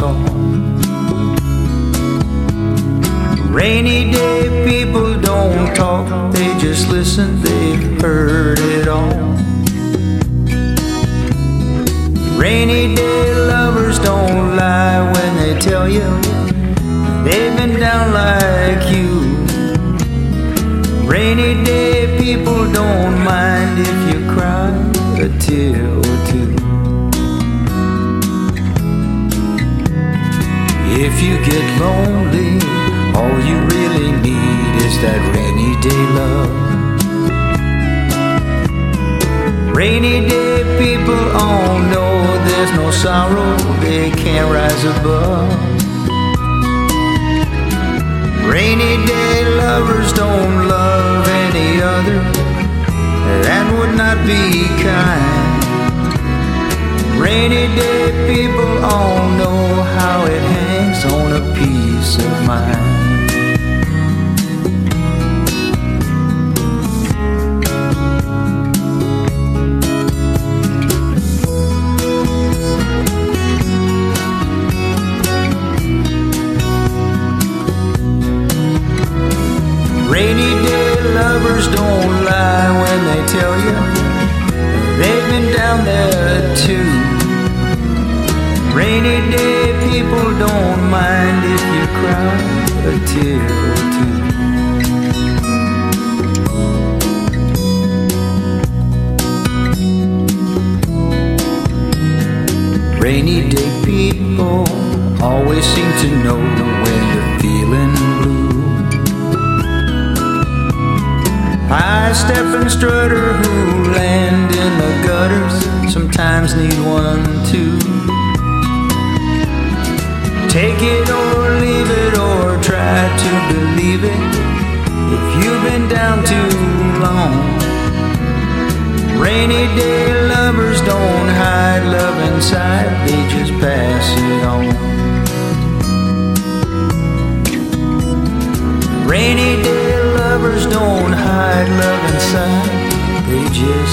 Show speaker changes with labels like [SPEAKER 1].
[SPEAKER 1] talk. Rainy day people don't talk, they just listen, they've heard it all. Rainy day lovers don't lie when they tell you they've been down like you. Rainy day people don't mind if you cry a tear or two. If you get lonely, all you really need is that rainy day love. Rainy day people all know there's no sorrow they can't rise above. Rainy day lovers don't love any other, that would not be kind. Rainy day people all know how it hangs on a peace of mind. Rainy day lovers don't lie when they tell you they've been down there too. Rainy day people don't mind if you cry a tear or two. Rainy day people always seem to know when you're feeling blue. High-stepping strutter who land in the gutters sometimes need one too. Take it or leave it or try to believe it if you've been down too long. Rainy day lovers don't hide love inside, they just pass it on. Rainy day lovers don't hide love inside, they just